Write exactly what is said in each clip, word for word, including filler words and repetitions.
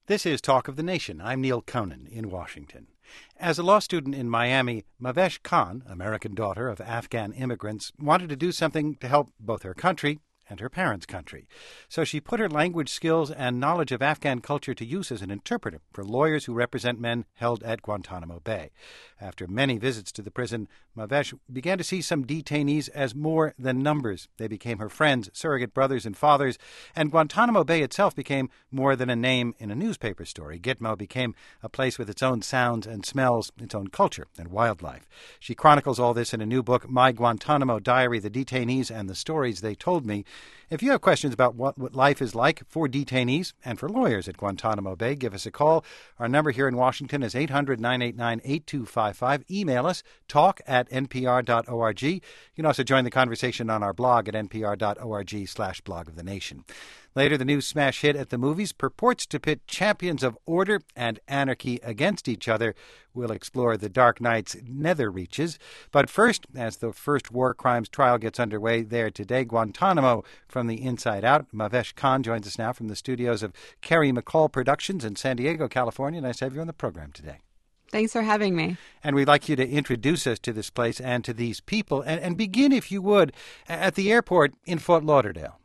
This is Talk of the Nation. I'm Neil Conan in Washington. As a law student in Miami, Mahvesh Khan, American daughter of Afghan immigrants, wanted to do something to help both her country and her parents' country. So she put her language skills and knowledge of Afghan culture to use as an interpreter for lawyers who represent men held at Guantanamo Bay. After many visits to the prison, Mahvesh began to see some detainees as more than numbers. They became her friends, surrogate brothers and fathers, and Guantanamo Bay itself became more than a name in a newspaper story. Gitmo became a place with its own sounds and smells, its own culture and wildlife. She chronicles all this in a new book, My Guantanamo Diary, The Detainees and the Stories They Told Me. If you have questions about what, what life is like for detainees and for lawyers at Guantanamo Bay, give us a call. Our number here in Washington is eight hundred, nine eight nine, eight two five five. Email us, talk at n p r dot org. You can also join the conversation on our blog at n p r dot org slash blog of the nation. Later, the new smash hit at the movies purports to pit champions of order and anarchy against each other. We'll explore the Dark Knight's nether reaches. But first, as the first war crimes trial gets underway there today, Guantanamo from the inside out. Mahvesh Khan joins us now from the studios of Carrie McCall Productions in San Diego, California. Nice to have you on the program today. Thanks for having me. And we'd like you to introduce us to this place and to these people. And, and begin, if you would, at the airport in Fort Lauderdale.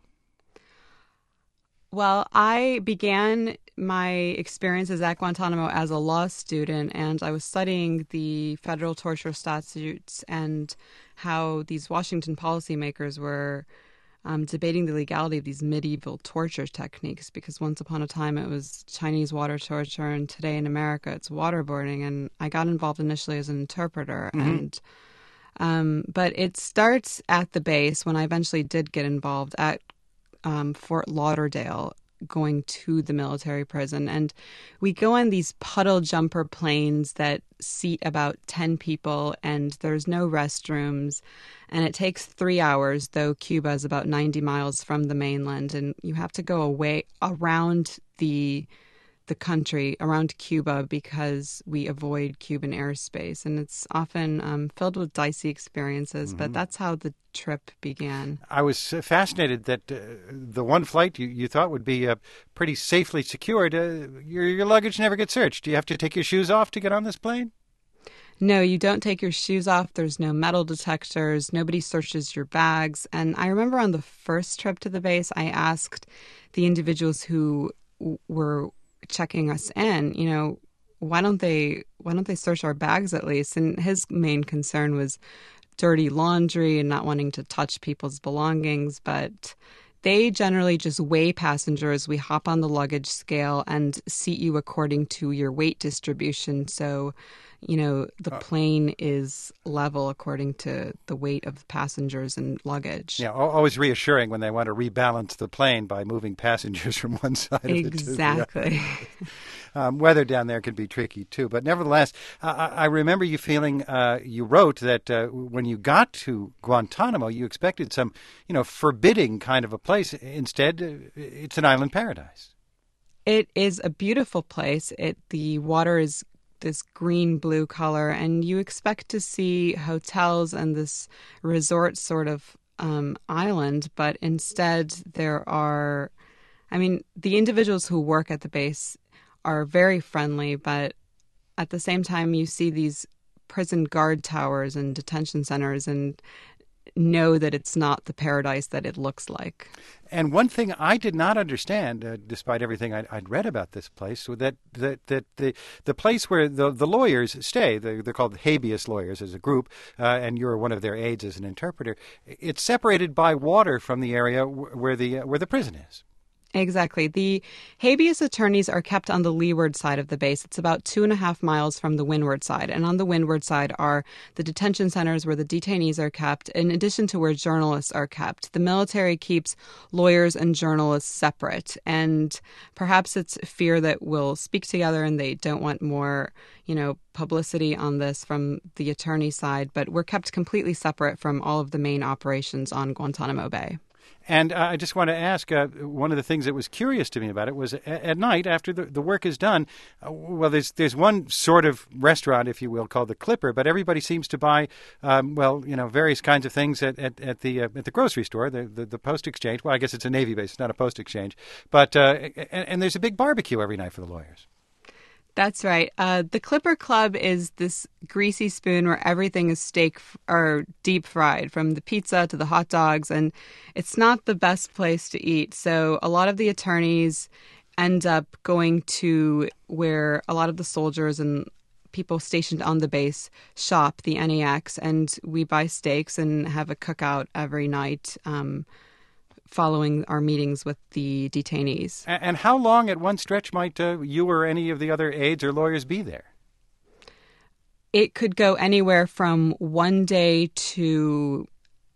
Well, I began my experiences at Guantanamo as a law student, and I was studying the federal torture statutes and how these Washington policymakers were um, debating the legality of these medieval torture techniques, because once upon a time it was Chinese water torture, and today in America it's waterboarding. And I got involved initially as an interpreter. Mm-hmm. and um, But it starts at the base when I eventually did get involved at Um, Fort Lauderdale, going to the military prison. And we go on these puddle jumper planes that seat about ten people, and there's no restrooms. And it takes three hours, though Cuba is about ninety miles from the mainland. And you have to go away around the the country, around Cuba, because we avoid Cuban airspace. And it's often um, filled with dicey experiences, mm-hmm. but that's how the trip began. I was fascinated that uh, the one flight you, you thought would be uh, pretty safely secured, uh, your, your luggage never gets searched. Do you have to take your shoes off to get on this plane? No, you don't take your shoes off. There's no metal detectors. Nobody searches your bags. And I remember on the first trip to the base, I asked the individuals who w- were checking us in, you know, why don't they why don't they search our bags at least? And his main concern was dirty laundry and not wanting to touch people's belongings. But they generally just weigh passengers. We hop on the luggage scale and seat you according to your weight distribution. So, you know, the plane is level according to the weight of the passengers and luggage. Yeah, always reassuring when they want to rebalance the plane by moving passengers from one side of it to the other. Exactly. Um, weather down there can be tricky, too. But nevertheless, uh, I remember you feeling, uh, you wrote that uh, when you got to Guantanamo, you expected some, you know, forbidding kind of a place. Instead, uh, it's an island paradise. It is a beautiful place. It the water is this green-blue color, and you expect to see hotels and this resort sort of um, island, but instead there are, I mean, the individuals who work at the base are very friendly, but at the same time you see these prison guard towers and detention centers and know that it's not the paradise that it looks like. And one thing I did not understand, uh, despite everything I'd, I'd read about this place, was that, that, that the the place where the, the lawyers stay, they're, they're called habeas lawyers as a group, uh, and you're one of their aides as an interpreter, it's separated by water from the area where the uh, where the prison is. Exactly. The habeas attorneys are kept on the leeward side of the base. It's about two and a half miles from the windward side. And on the windward side are the detention centers where the detainees are kept, in addition to where journalists are kept. The military keeps lawyers and journalists separate. And perhaps it's fear that we'll speak together and they don't want more, you know, publicity on this from the attorney side. But we're kept completely separate from all of the main operations on Guantanamo Bay. And uh, I just want to ask, uh, one of the things that was curious to me about it was at, at night, after the, the work is done, uh, well, there's there's one sort of restaurant, if you will, called the Clipper, but everybody seems to buy, um, well, you know, various kinds of things at, at, at the uh, at the grocery store, the, the the post exchange. Well, I guess it's a Navy base, it's not a post exchange. But uh, and, and there's a big barbecue every night for the lawyers. That's right. Uh, the Clipper Club is this greasy spoon where everything is steak f- or deep fried, from the pizza to the hot dogs, and it's not the best place to eat. So a lot of the attorneys end up going to where a lot of the soldiers and people stationed on the base shop, the N E X, and we buy steaks and have a cookout every night. Um, following our meetings with the detainees. And how long at one stretch might uh, you or any of the other aides or lawyers be there? It could go anywhere from one day to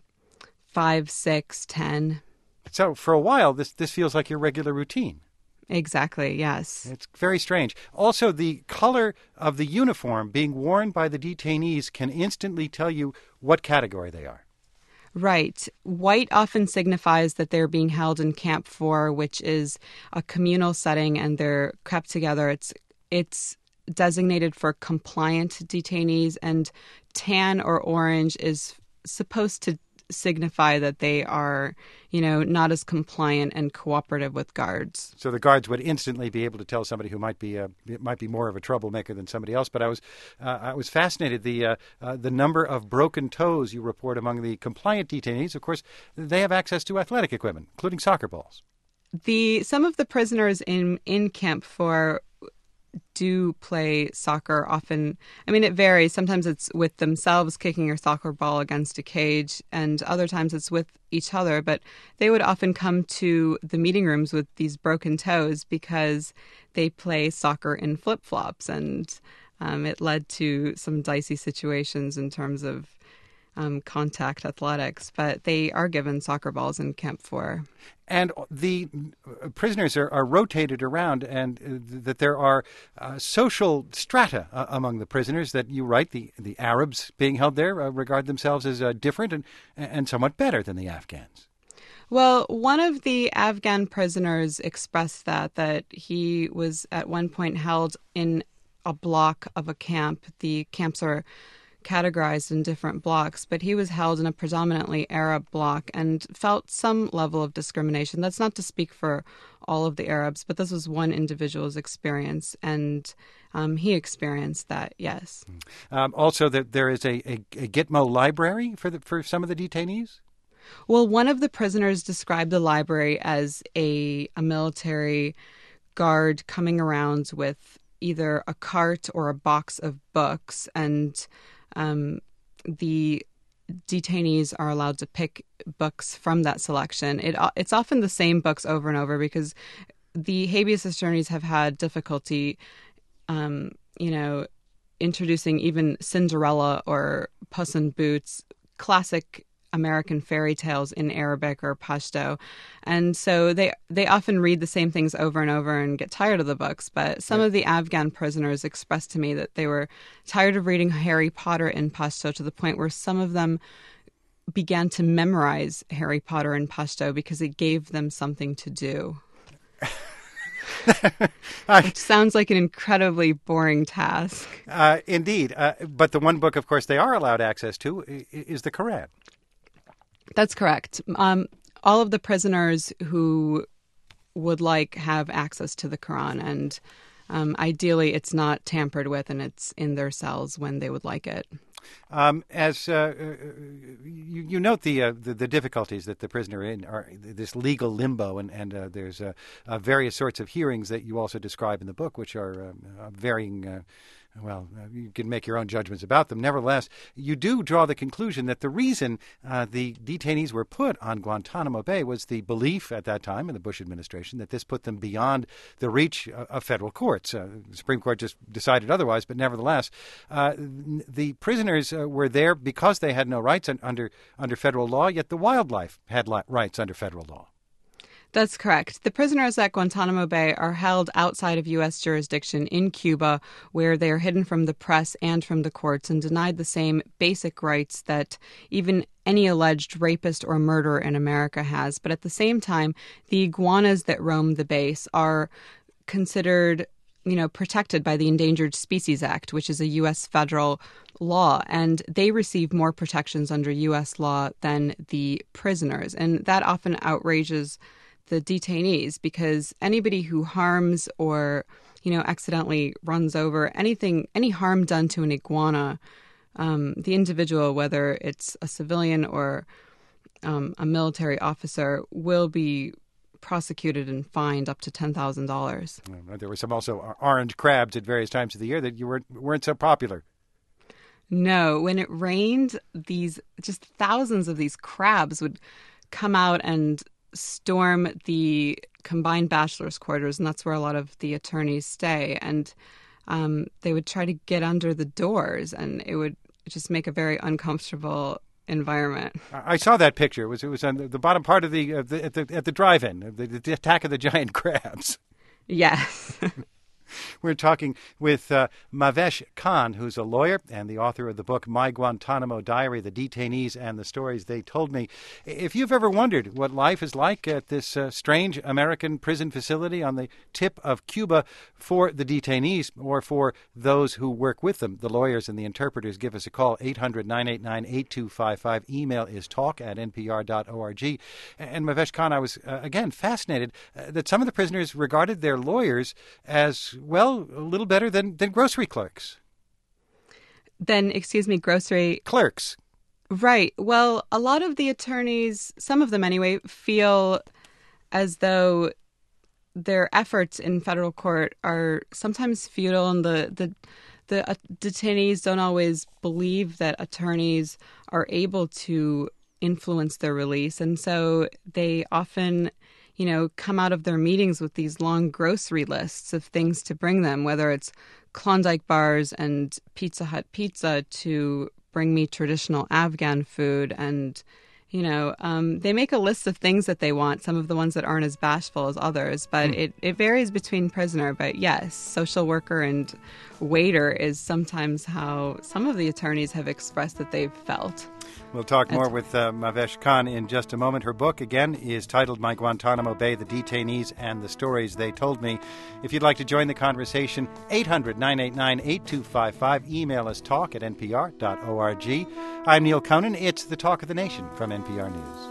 five, six, ten. So for a while, this, this feels like your regular routine. Exactly, yes. It's very strange. Also, the color of the uniform being worn by the detainees can instantly tell you what category they are. Right. White often signifies that they're being held in Camp four, which is a communal setting, and they're kept together. It's it's designated for compliant detainees, and tan or orange is supposed to signify that they are, you know, not as compliant and cooperative with guards. So the guards would instantly be able to tell somebody who might be uh, might be more of a troublemaker than somebody else. But I was uh, I was fascinated the uh, uh, the number of broken toes you report among the compliant detainees. Of course, they have access to athletic equipment, including soccer balls. The some of the prisoners in in Camp four do play soccer often. I mean, it varies. Sometimes it's with themselves kicking a soccer ball against a cage, and other times it's with each other. But they would often come to the meeting rooms with these broken toes because they play soccer in flip-flops, and um, it led to some dicey situations in terms of um, contact athletics. But they are given soccer balls in Camp four. And the prisoners are, are rotated around, and uh, that there are uh, social strata uh, among the prisoners that you write, the, the Arabs being held there uh, regard themselves as uh, different and, and somewhat better than the Afghans. Well, one of the Afghan prisoners expressed that, that he was at one point held in a block of a camp. The camps are categorized in different blocks, but he was held in a predominantly Arab block and felt some level of discrimination. That's not to speak for all of the Arabs, but this was one individual's experience, and um, he experienced that, yes. Um, also, that there is a, a, a Gitmo library for the, for some of the detainees? Well, one of the prisoners described the library as a, a military guard coming around with either a cart or a box of books, and Um, the detainees are allowed to pick books from that selection. It, it's often the same books over and over because the habeas attorneys have had difficulty, um, you know, introducing even Cinderella or Puss in Boots, classic American fairy tales in Arabic or Pashto. And so they they often read the same things over and over and get tired of the books. But some yeah. of the Afghan prisoners expressed to me that they were tired of reading Harry Potter in Pashto, to the point where some of them began to memorize Harry Potter in Pashto because it gave them something to do. Which sounds like an incredibly boring task. Uh, indeed. Uh, but the one book, of course, they are allowed access to is the Quran. That's correct. Um, all of the prisoners who would like have access to the Quran, and um, ideally it's not tampered with and it's in their cells when they would like it. Um, as uh, you, you note the, uh, the the difficulties that the prisoner in are this legal limbo, and and uh, there's uh, uh, various sorts of hearings that you also describe in the book, which are um, uh, varying. Uh, Well, uh, you can make your own judgments about them. Nevertheless, you do draw the conclusion that the reason uh, the detainees were put on Guantanamo Bay was the belief at that time in the Bush administration that this put them beyond the reach uh, of federal courts. Uh, the Supreme Court just decided otherwise, but nevertheless, uh, the prisoners uh, were there because they had no rights under under federal law, yet the wildlife had li- rights under federal law. That's correct. The prisoners at Guantanamo Bay are held outside of U S jurisdiction in Cuba, where they are hidden from the press and from the courts and denied the same basic rights that even any alleged rapist or murderer in America has. But at the same time, the iguanas that roam the base are considered, you know, protected by the Endangered Species Act, which is a U S federal law, and they receive more protections under U S law than the prisoners. And that often outrages the detainees, because anybody who harms or, you know, accidentally runs over anything, any harm done to an iguana, um, the individual, whether it's a civilian or um, a military officer, will be prosecuted and fined up to ten thousand dollars. There were some also orange crabs at various times of the year that you weren't, weren't so popular. No, when it rained, these just thousands of these crabs would come out and storm the combined bachelor's quarters, and that's where a lot of the attorneys stay. And um, they would try to get under the doors, and it would just make a very uncomfortable environment. I saw that picture. It was it was on the bottom part of the, of the at the at the drive-in, the, the attack of the giant crabs. Yes. We're talking with uh, Mavesh Khan, who's a lawyer and the author of the book My Guantanamo Diary, The Detainees and the Stories They Told Me. If you've ever wondered what life is like at this uh, strange American prison facility on the tip of Cuba for the detainees or for those who work with them, the lawyers and the interpreters, give us a call, eight hundred, nine eight nine, eight two five five. Email is talk at n p r dot org. And Mavesh Khan, I was, uh, again, fascinated uh, that some of the prisoners regarded their lawyers as, well, a little better than, than grocery clerks. Then, excuse me, grocery... Clerks. Right. Well, a lot of the attorneys, some of them anyway, feel as though their efforts in federal court are sometimes futile, and the, the, the uh, detainees don't always believe that attorneys are able to influence their release. And so they often, you know, come out of their meetings with these long grocery lists of things to bring them, whether it's Klondike bars and Pizza Hut pizza to bring me traditional Afghan food. And, you know, um, they make a list of things that they want, some of the ones that aren't as bashful as others. But mm. it, it varies between prisoner. But yes, social worker and waiter is sometimes how some of the attorneys have expressed that they've felt. We'll talk more with uh, Mavesh Khan in just a moment. Her book, again, is titled My Guantanamo Bay, The Detainees and the Stories They Told Me. If you'd like to join the conversation, eight hundred, nine eight nine, eight two five five. Email us talk at n p r dot org. I'm Neil Conan. It's the Talk of the Nation from N P R News.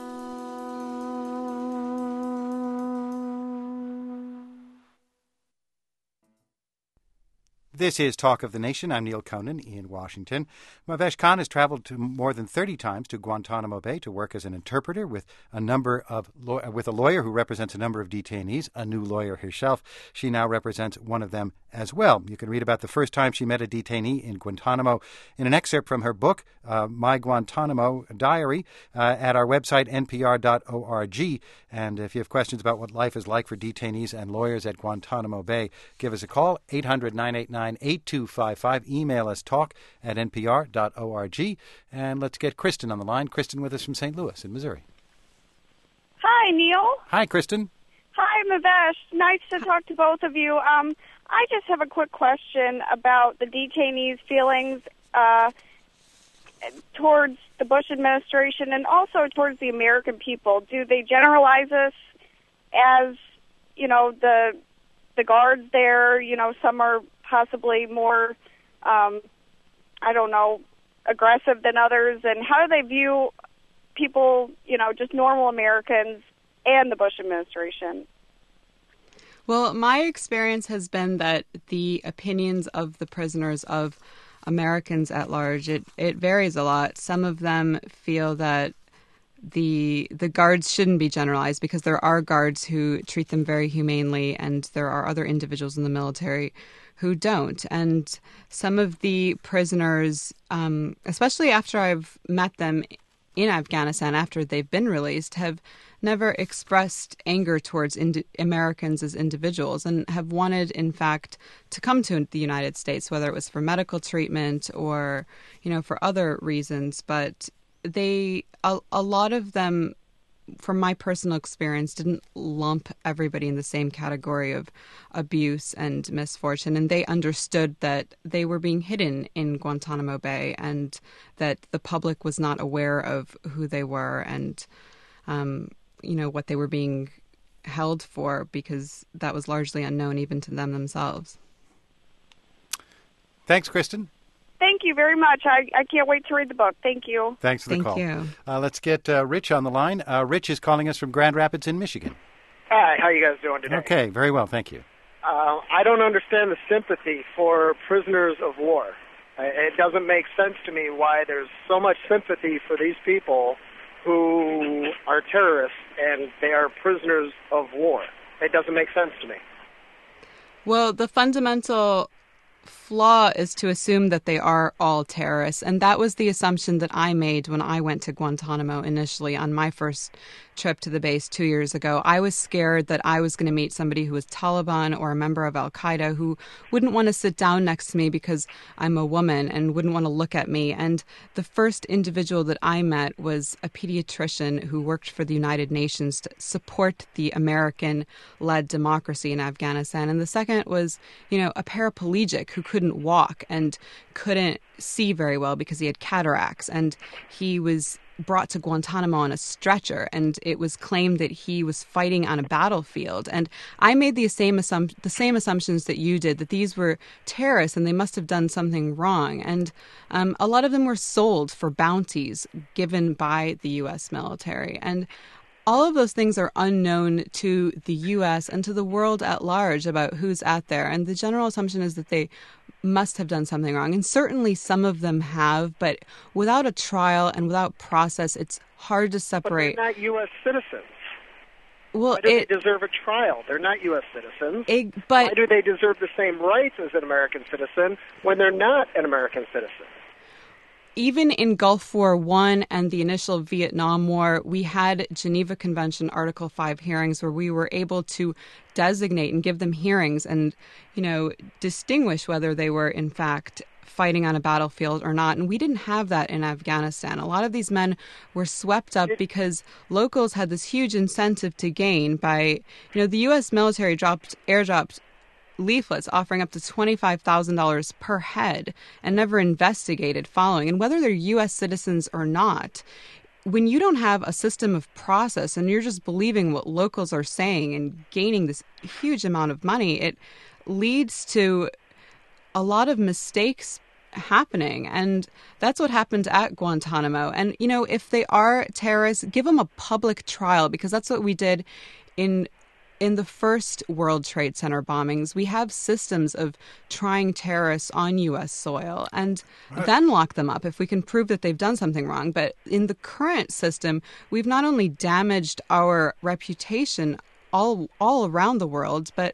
This is Talk of the Nation. I'm Neil Conan in Washington. Mavesh Khan has traveled to more than thirty times to Guantanamo Bay to work as an interpreter with a number of law- with a lawyer who represents a number of detainees, a new lawyer herself. She now represents one of them as well. You can read about the first time she met a detainee in Guantanamo in an excerpt from her book, uh, My Guantanamo Diary, uh, at our website, n p r dot org. And if you have questions about what life is like for detainees and lawyers at Guantanamo Bay, give us a call, eight hundred, nine eight nine, eight two five five. Email us talk at n p r dot org. And let's get Kristen on the line. Kristen with us from Saint Louis in Missouri. Hi, Neil. Hi, Kristen. Hi, Mavesh. Nice to talk to both of you. Um, I just have a quick question about the detainees' feelings uh, towards the Bush administration and also towards the American people. Do they generalize us as, you know, the the guards there? You know, some are possibly more, um, I don't know, aggressive than others. And how do they view people, you know, just normal Americans and the Bush administration? Well, my experience has been that the opinions of the prisoners, of Americans at large, it, it varies a lot. Some of them feel that the the guards shouldn't be generalized because there are guards who treat them very humanely, and there are other individuals in the military who don't. And some of the prisoners, um, especially after I've met them in Afghanistan after they've been released, have never expressed anger towards ind- Americans as individuals and have wanted, in fact, to come to the United States, whether it was for medical treatment or, you know, for other reasons. But they, a, a lot of them from my personal experience, didn't lump everybody in the same category of abuse and misfortune. And they understood that they were being hidden in Guantanamo Bay and that the public was not aware of who they were and, um, you know, what they were being held for, because that was largely unknown even to them themselves. Thanks, Kristen. Thank you very much. I, I can't wait to read the book. Thank you. Thanks for the Thank call. you. Uh, let's get uh, Rich on the line. Uh, Rich is calling us from Grand Rapids in Michigan. Hi, how you guys doing today? Okay, very well, thank you. Uh, I don't understand the sympathy for prisoners of war. Uh, It doesn't make sense to me why there's so much sympathy for these people who are terrorists and they are prisoners of war. It doesn't make sense to me. Well, the fundamental flaw is to assume that they are all terrorists. And that was the assumption that I made when I went to Guantanamo initially on my first trip to the base two years ago. I was scared that I was going to meet somebody who was Taliban or a member of Al-Qaeda who wouldn't want to sit down next to me because I'm a woman and wouldn't want to look at me. And the first individual that I met was a pediatrician who worked for the United Nations to support the American-led democracy in Afghanistan. And the second was, you know, a paraplegic who couldn't walk and couldn't see very well because he had cataracts. And he was brought to Guantanamo on a stretcher, and it was claimed that he was fighting on a battlefield. And I made the same assump- the same assumptions that you did, that these were terrorists and they must have done something wrong. And um, a lot of them were sold for bounties given by the U S military. And all of those things are unknown to the U S and to the world at large about who's out there. And the general assumption is that they must have done something wrong. And certainly some of them have, but without a trial and without process, it's hard to separate. But they're not U S citizens. Well, Why do it, they deserve a trial? They're not U S citizens. it, but Why do they deserve the same rights as an American citizen when they're not an American citizen? even in Gulf War One and the initial Vietnam War, we had Geneva Convention Article Five hearings where we were able to designate and give them hearings and, you know, distinguish whether they were in fact fighting on a battlefield or not. And we didn't have that in Afghanistan. A lot of these men were swept up because locals had this huge incentive to gain by, you know, the U S military dropped, airdropped leaflets offering up to twenty-five thousand dollars per head and never investigated following. And whether they're U S citizens or not, when you don't have a system of process and you're just believing what locals are saying and gaining this huge amount of money, it leads to a lot of mistakes happening. And that's what happened at Guantanamo. And, you know, if they are terrorists, give them a public trial, because that's what we did in In the first World Trade Center bombings. We have systems of trying terrorists on U S soil and right. then lock them up if we can prove that they've done something wrong. But in the current system, we've not only damaged our reputation all all around the world, but,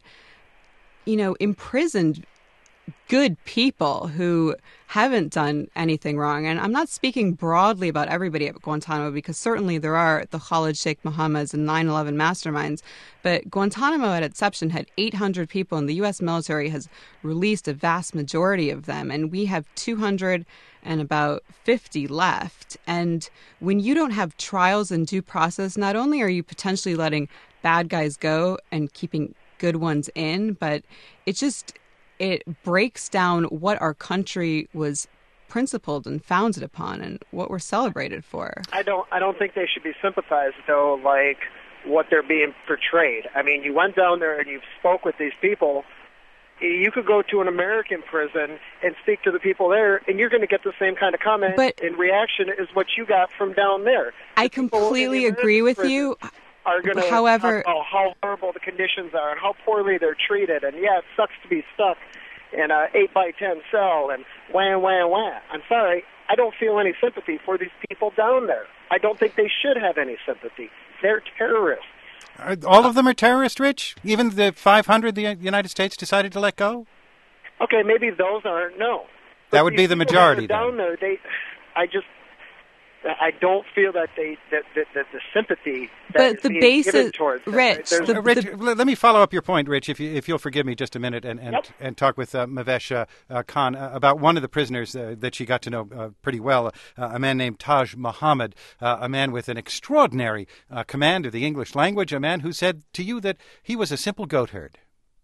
you know, imprisoned good people who haven't done anything wrong. And I'm not speaking broadly about everybody at Guantanamo, because certainly there are the Khalid Sheikh Mohammeds and nine eleven masterminds. But Guantanamo at inception had eight hundred people, and the U S military has released a vast majority of them. And we have two hundred and about fifty left. And when you don't have trials and due process, not only are you potentially letting bad guys go and keeping good ones in, but it just... it breaks down what our country was principled and founded upon and what we're celebrated for. I don't I don't think they should be sympathized, though, like what they're being portrayed. I mean, you went down there and you spoke with these people. You could go to an American prison and speak to the people there, and you're going to get the same kind of comment but and reaction as what you got from down there. I completely agree with you. Are going to However, talk about how horrible the conditions are and how poorly they're treated, and yeah, it sucks to be stuck in a eight by ten cell and wham, wham, wham. I'm sorry, I don't feel any sympathy for these people down there. I don't think they should have any sympathy. They're terrorists. Are, all of them are terrorists, Rich? Even the five hundred the United States decided to let go? Okay, maybe those aren't, no. That would be the majority, down there, they, I just, I don't feel that they that, that, that the sympathy that but is the being basis, given towards them, Rich, right? the, Uh, Rich, the, let me follow up your point, Rich, if you if you'll forgive me just a minute, and and, Yep. and talk with uh, Mavesh uh, uh, Khan uh, about one of the prisoners uh, that she got to know uh, pretty well, uh, a man named Taj Muhammad, uh, a man with an extraordinary uh, command of the English language, a man who said to you that he was a simple goat herd.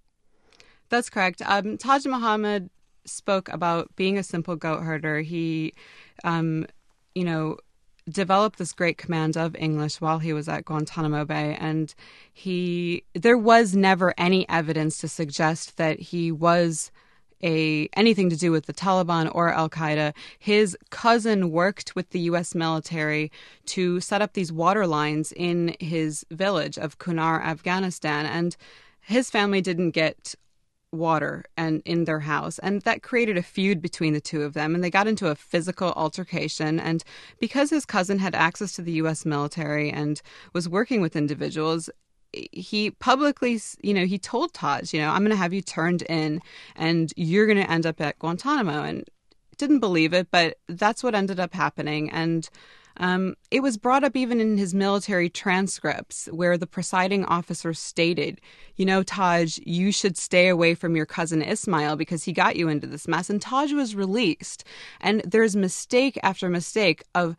That's correct. Um, Taj Muhammad spoke about being a simple goat herder. He, um, you know, developed this great command of English while he was at Guantanamo Bay, and he there was never any evidence to suggest that he was a anything to do with the Taliban or Al Qaeda. His cousin worked with the U S military to set up these water lines in his village of Kunar, Afghanistan, and his family didn't get water and in their house, and that created a feud between the two of them, and they got into a physical altercation. And because his cousin had access to the U S military and was working with individuals, he publicly, you know, he told Taj, you know, I'm going to have you turned in and you're going to end up at Guantanamo, and didn't believe it, but that's what ended up happening. And Um, it was brought up even in his military transcripts where the presiding officer stated, you know, Taj, you should stay away from your cousin Ismail because he got you into this mess. And Taj was released. And there's mistake after mistake of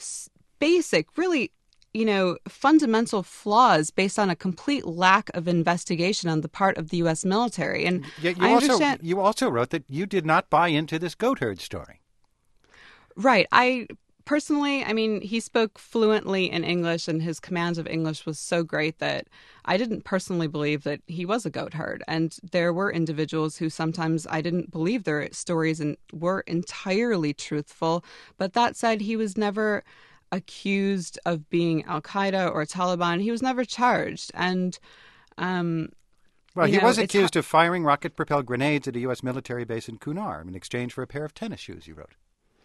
basic, really, you know, fundamental flaws based on a complete lack of investigation on the part of the U S military. And Yet you I also understand. you also wrote that you did not buy into this goat herd story. Right. I personally, I mean, he spoke fluently in English, and his command of English was so great that I didn't personally believe that he was a goat herd. And there were individuals who sometimes I didn't believe their stories and were entirely truthful. But that said, he was never accused of being Al Qaeda or Taliban. He was never charged. And um, Well, you he know, was it's accused ha- of firing rocket-propelled grenades at a U S military base in Kunar in exchange for a pair of tennis shoes, you wrote.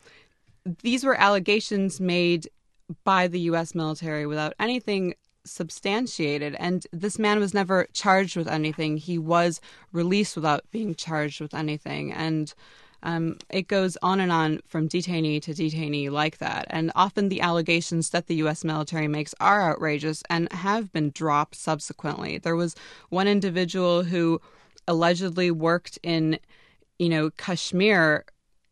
These were allegations made by the U S military without anything substantiated. And this man was never charged with anything. He was released without being charged with anything. And um, it goes on and on from detainee to detainee like that. And often the allegations that the U S military makes are outrageous and have been dropped subsequently. There was one individual who allegedly worked in, you know, Kashmir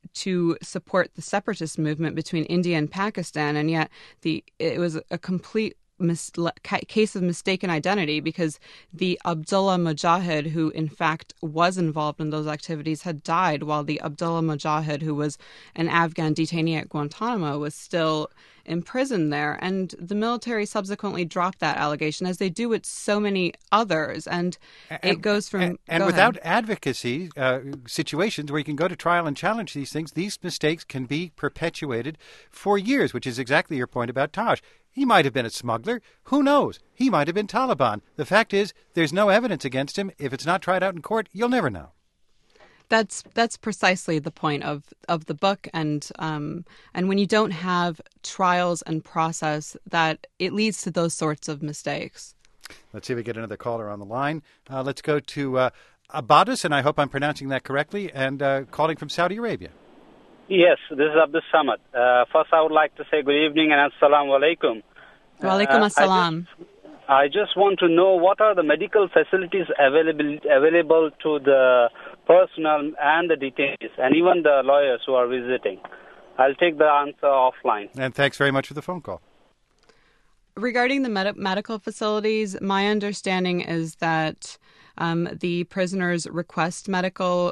to support the separatist movement between India and Pakistan, and yet the it was a complete mis- case of mistaken identity, because the Abdullah Mujahid, who in fact was involved in those activities, had died, while the Abdullah Mujahid, who was an Afghan detainee at Guantanamo, was still imprisoned there. And the military subsequently dropped that allegation, as they do with so many others. And, and it goes from... And, and go without ahead. advocacy, uh, situations where you can go to trial and challenge these things, these mistakes can be perpetuated for years, which is exactly your point about Taj. He might have been a smuggler. Who knows? He might have been Taliban. The fact is, there's no evidence against him. If it's not tried out in court, you'll never know. That's that's precisely the point of, of the book, and um, and when you don't have trials and process, that it leads to those sorts of mistakes. Let's see if we get another caller on the line. Uh, let's go to uh, Abbadis, and I hope I'm pronouncing that correctly, and uh, calling from Saudi Arabia. Yes, this is Abdus Samad. Uh, first, I would like to say good evening and assalamu alaikum. Wa alaikum Uh, assalam. I just want to know what are the medical facilities available available to the personnel and the detainees, and even the lawyers who are visiting. I'll take the answer offline. And thanks very much for the phone call. Regarding the med- medical facilities, my understanding is that um, the prisoners request medical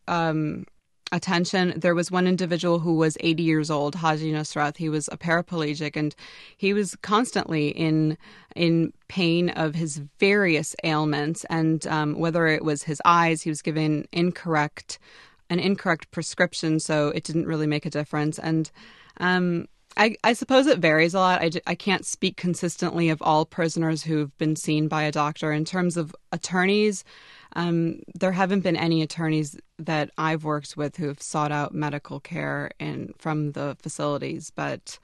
um, attention. There was one individual who was eighty years old, Haji Nusrat. He was a paraplegic, and he was constantly in in pain of his various ailments. And um, whether it was his eyes, he was given incorrect an incorrect prescription, so it didn't really make a difference. And um, I, I suppose it varies a lot. I, I can't speak consistently of all prisoners who've been seen by a doctor. In terms of attorneys, um, there haven't been any attorneys that I've worked with who have sought out medical care in, from the facilities. But,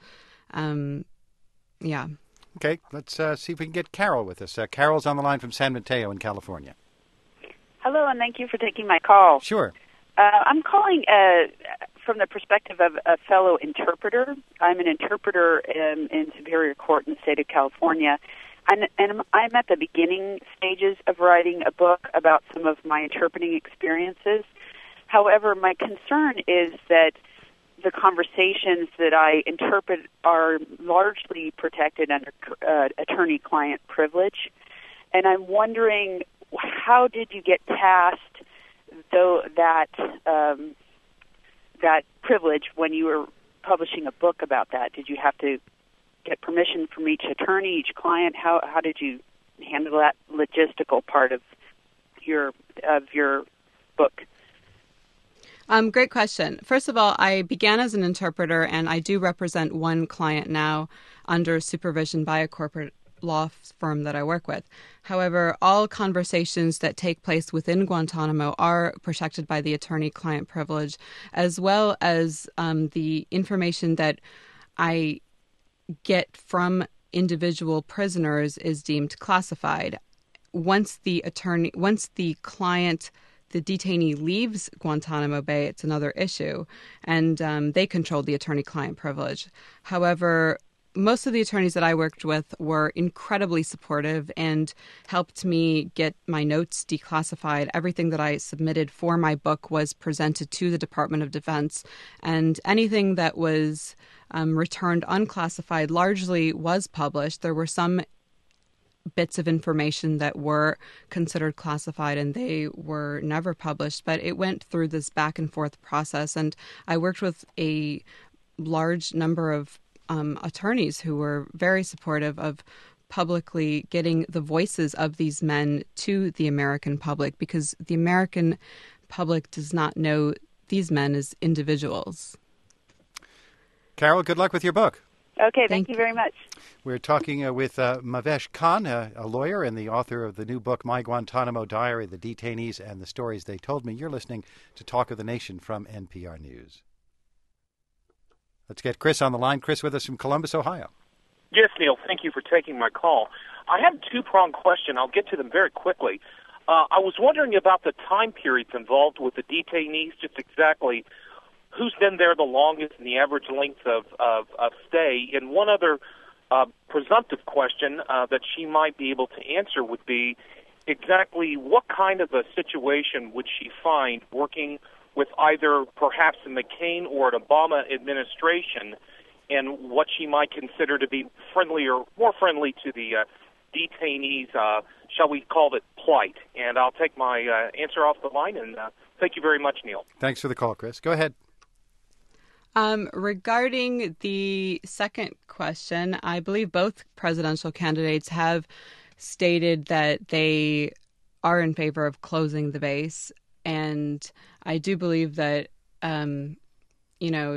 um, yeah. Okay, let's uh, see if we can get Carol with us. Uh, Carol's on the line from San Mateo in California. Hello, and thank you for taking my call. Sure. Uh, I'm calling uh, from the perspective of a fellow interpreter. I'm an interpreter in, in Superior Court in the state of California, and, and I'm at the beginning stages of writing a book about some of my interpreting experiences. However, my concern is that the conversations that I interpret are largely protected under uh, attorney-client privilege, and I'm wondering, how did you get past though that um, that privilege when you were publishing a book about that? Did you have to get permission from each attorney, each client? How how did you handle that logistical part of your of your book? Um, great question. First of all, I began as an interpreter, and I do represent one client now under supervision by a corporate law firm that I work with. However, all conversations that take place within Guantanamo are protected by the attorney-client privilege, as well as um, the information that I get from individual prisoners is deemed classified. Once the attorney, once the client, the detainee leaves Guantanamo Bay, it's another issue, and um, they control the attorney-client privilege. However, most of the attorneys that I worked with were incredibly supportive and helped me get my notes declassified. Everything that I submitted for my book was presented to the Department of Defense, and anything that was um, returned unclassified largely was published. There were some bits of information that were considered classified and they were never published, but it went through this back and forth process, and I worked with a large number of Um, attorneys who were very supportive of publicly getting the voices of these men to the American public, because the American public does not know these men as individuals. Carol, good luck with your book. Okay, thank, Thank you very much. We're talking uh, with uh, Mavesh Khan, uh, a lawyer and the author of the new book, My Guantanamo Diary, The Detainees and the Stories They Told Me. You're listening to Talk of the Nation from N P R News. Let's get Chris on the line. Chris with us from Columbus, Ohio. Yes, Neil, thank you for taking my call. I have a two-pronged question. I'll get to them very quickly. Uh, I was wondering about the time periods involved with the detainees, just exactly who's been there the longest and the average length of, of, of stay. And one other uh, presumptive question uh, that she might be able to answer would be exactly what kind of a situation would she find working with either perhaps the McCain or an Obama administration, and what she might consider to be friendlier, more friendly to the uh, detainees, uh, shall we call it plight. And I'll take my uh, answer off the line, and uh, thank you very much, Neil. Thanks for the call, Chris. Go ahead. Um, regarding the second question, I believe both presidential candidates have stated that they are in favor of closing the base. And I do believe that, um, you know,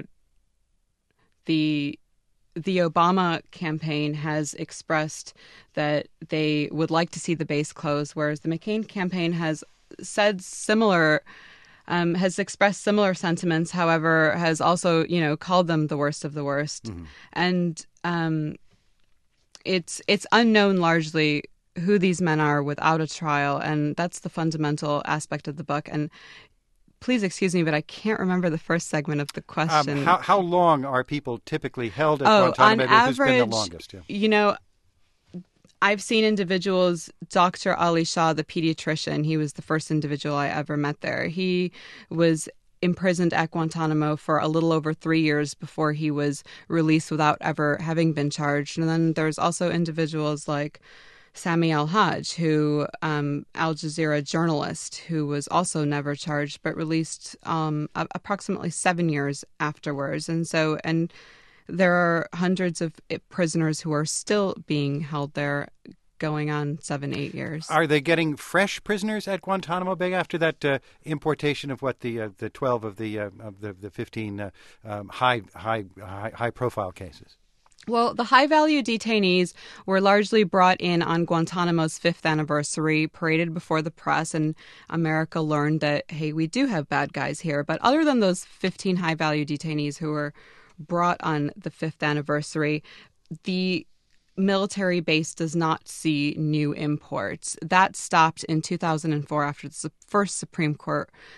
the the Obama campaign has expressed that they would like to see the base closed, whereas the McCain campaign has said similar, um, has expressed similar sentiments. However, has also, you know, called them the worst of the worst, mm-hmm. and um, it's it's unknown largely who these men are without a trial, and that's the fundamental aspect of the book. And please excuse me, but I can't remember the first segment of the question. Um, how, how long are people typically held at oh, Guantanamo? On average, who's been the longest? Yeah. You know, I've seen individuals, Doctor Ali Shah, the pediatrician, he was the first individual I ever met there. He was imprisoned at Guantanamo for a little over three years before he was released without ever having been charged. And then there's also individuals like Sami al-Hajj, who um, Al Jazeera journalist, who was also never charged but released um, a- approximately seven years afterwards. And so, and there are hundreds of prisoners who are still being held there, going on seven, eight years. Are they getting fresh prisoners at Guantanamo Bay after that uh, importation of what the uh, the twelve of the uh, of the the fifteen uh, um, high high high high profile cases? Well, the high-value detainees were largely brought in on Guantanamo's fifth anniversary, paraded before the press, and America learned that, hey, we do have bad guys here. But other than those fifteen high-value detainees who were brought on the fifth anniversary, the military base does not see new imports. That stopped in two thousand four after the first Supreme Court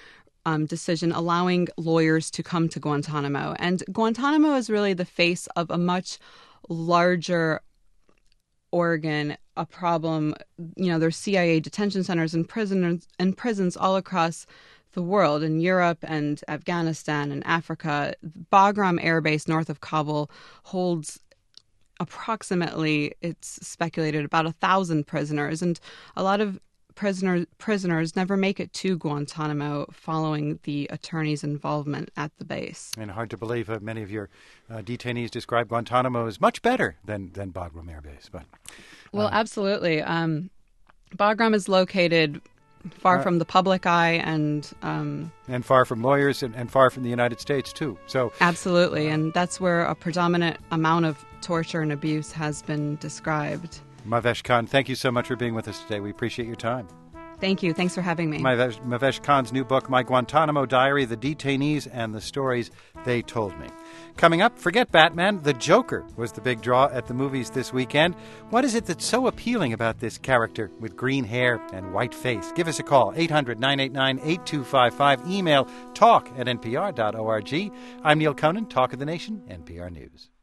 um, decision allowing lawyers to come to Guantanamo. And Guantanamo is really the face of a much larger organ, a problem. You know, there's C I A detention centers and prisoners and prisons all across the world, in Europe and Afghanistan and Africa. Bagram Air Base north of Kabul holds approximately, it's speculated, about a thousand prisoners, and a lot of prisoners prisoners never make it to Guantanamo following the attorney's involvement at the base. And hard to believe, uh, many of your uh, detainees describe Guantanamo as much better than than Bagram Air Base. But uh, well, absolutely, um, Bagram is located far uh, from the public eye and um, and far from lawyers and, and far from the United States too. So absolutely, uh, and that's where a predominant amount of torture and abuse has been described. Mahvesh Khan, thank you so much for being with us today. We appreciate your time. Thank you. Thanks for having me. Mahvesh, Mahvesh Khan's new book, My Guantanamo Diary, The Detainees and the Stories They Told Me. Coming up, forget Batman. The Joker was the big draw at the movies this weekend. What is it that's so appealing about this character with green hair and white face? Give us a call, eight hundred, nine eight nine, eight two five five. Email talk at n p r dot org. I'm Neil Conan, Talk of the Nation, N P R News.